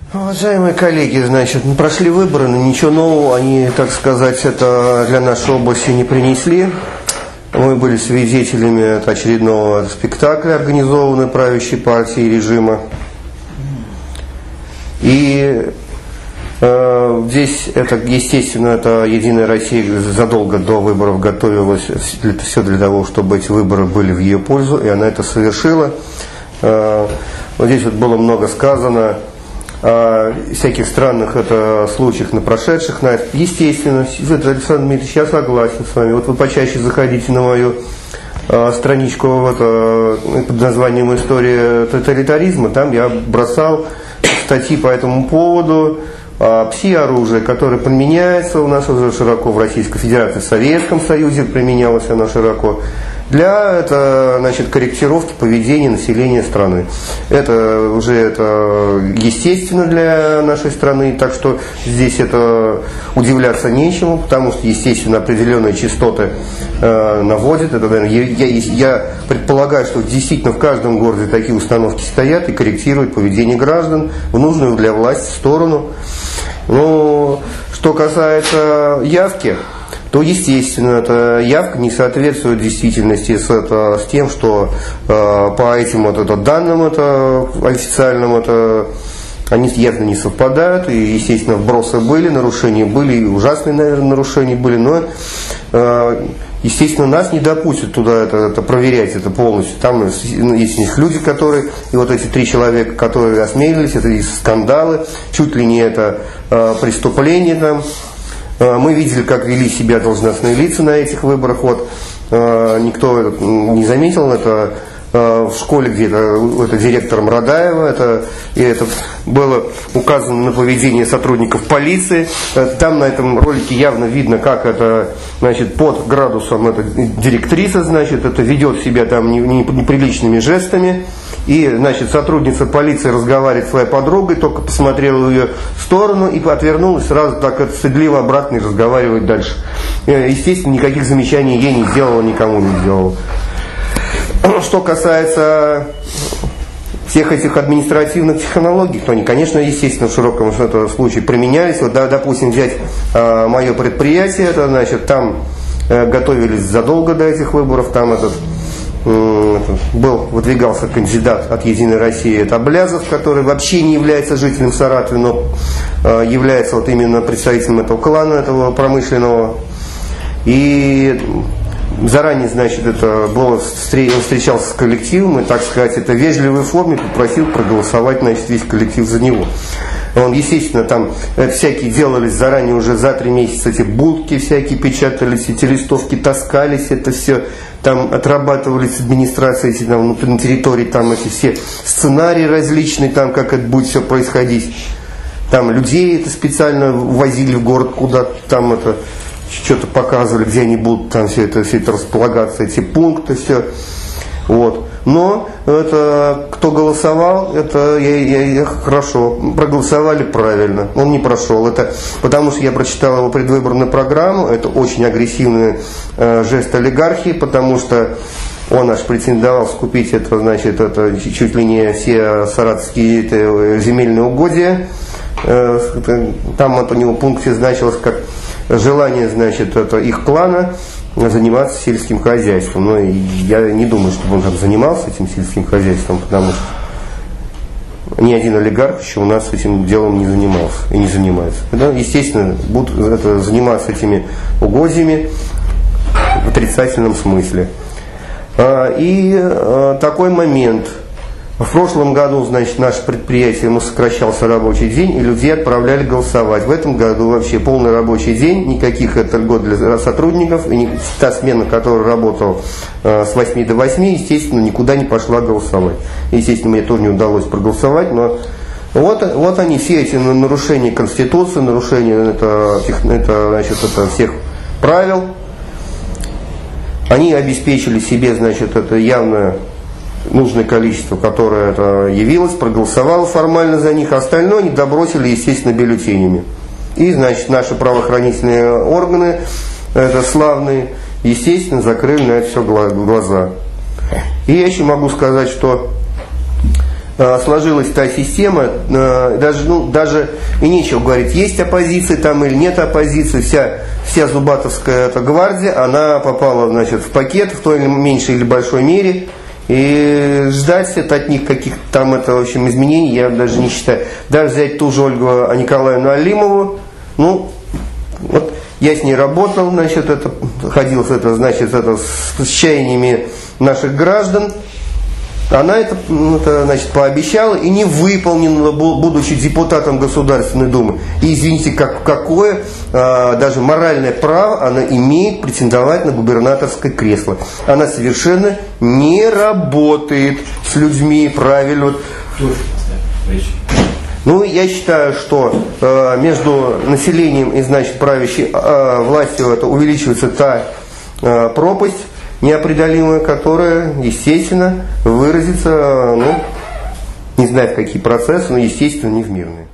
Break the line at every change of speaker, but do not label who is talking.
Уважаемые коллеги, значит, мы прошли выборы, но ничего нового они, так сказать, это для нашей области не принесли. Мы были свидетелями очередного спектакля, организованного правящей партией режима. И здесь, это, естественно, это Единая Россия задолго до выборов готовилась все для того, чтобы эти выборы были в ее пользу, и она это совершила. Вот здесь вот было много сказано о всяких странных случаях на прошедших. Естественно, Александр Дмитриевич, я согласен с вами. Вот вы почаще заходите на мою страничку под названием «История тоталитаризма». Там я бросал статьи по этому поводу. Пси-оружие, которое применяется у нас уже широко в Российской Федерации, в Советском Союзе применялось оно широко, для корректировки поведения населения страны. Это уже естественно для нашей страны, так что здесь это удивляться нечему, потому что, естественно, определенные частоты наводят. Это, наверное, я предполагаю, что действительно в каждом городе такие установки стоят и корректируют поведение граждан в нужную для власти сторону. Но что касается явки, то, естественно, эта явка не соответствует действительности с тем, что по этим данным официальным они явно не совпадают. И, естественно, вбросы были, нарушения были, и ужасные, наверное, нарушения были, но, естественно, нас не допустят туда проверять это полностью. Там есть люди, которые, и вот эти 3 человека, которые осмелились, это и скандалы, чуть ли не это преступление там. Мы видели, как вели себя должностные лица на этих выборах. Вот, никто не заметил это в школе, где-то это директором Радаева, и это было указано на поведение сотрудников полиции. Там на этом ролике явно видно, как под градусом директриса, это ведет себя там неприличными жестами. И, сотрудница полиции разговаривает с своей подругой, только посмотрела в ее сторону и отвернулась, сразу так стыдливо обратно и разговаривает дальше. Естественно, никаких замечаний ей не сделала, никому не сделала. Что касается всех этих административных технологий, то они, конечно, естественно, в широком случае применялись. Вот, допустим, взять мое предприятие, там готовились задолго до этих выборов, там выдвигался кандидат от Единой России, это Аблязов, который вообще не является жителем Саратова, но является именно представителем этого клана, этого промышленного. И заранее, он встречался с коллективом и, так сказать, в вежливой форме попросил проголосовать, весь коллектив за него. Он, естественно, там всякие делались заранее, уже за 3 месяца эти будки всякие печатались, эти листовки таскались, это все там отрабатывались с администрацией на территории, там эти все сценарии различные, там как это будет все происходить. Там людей специально возили в город куда-то, там что-то показывали, где они будут там все это располагаться, эти пункты, все. Вот. Но кто голосовал, хорошо, проголосовали правильно, он не прошел. Это потому что я прочитал его предвыборную программу, это очень агрессивный жест олигархии, потому что он аж претендовал скупить чуть ли не все саратовские земельные угодья. Там у него в пункте значилось как желание, их клана заниматься сельским хозяйством. Но я не думаю, чтобы он там занимался этим сельским хозяйством, потому что ни один олигарх еще у нас этим делом не занимался и не занимается. Да, естественно, будут заниматься этими угодьями в отрицательном смысле. И такой момент. В прошлом году, наше предприятие, сокращался рабочий день, и людей отправляли голосовать. В этом году вообще полный рабочий день, никаких льгот для сотрудников, и та смена, которая работала с 8 до 8, естественно, никуда не пошла голосовать. Естественно, мне тоже не удалось проголосовать, но вот они, все эти нарушения Конституции, нарушения всех правил, они обеспечили себе, это явно нужное количество, которое явилось, проголосовало формально за них, а остальное они добросили, естественно, бюллетенями. И, наши правоохранительные органы, славные, естественно, закрыли на это все глаза. И я еще могу сказать, что сложилась та система, даже и нечего говорить, есть оппозиция там или нет оппозиции, вся зубатовская эта гвардия, она попала, значит, в пакет в той или меньшей или большой мере, и ждать от них каких-то там в общем, изменений я даже не считаю. Даже взять ту же Ольгу Николаевну Алимову, вот я с ней работал, значит, ходил с чаяниями наших граждан. Она это значит, пообещала и не выполнила, будучи депутатом Государственной Думы. И извините, какое даже моральное право она имеет претендовать на губернаторское кресло. Она совершенно не работает с людьми правильно. Я считаю, что между населением и, значит, правящей властью это увеличивается та пропасть неопределимая, которая, естественно, выразится, не знаю в какие процессы, но, естественно, не в мирные.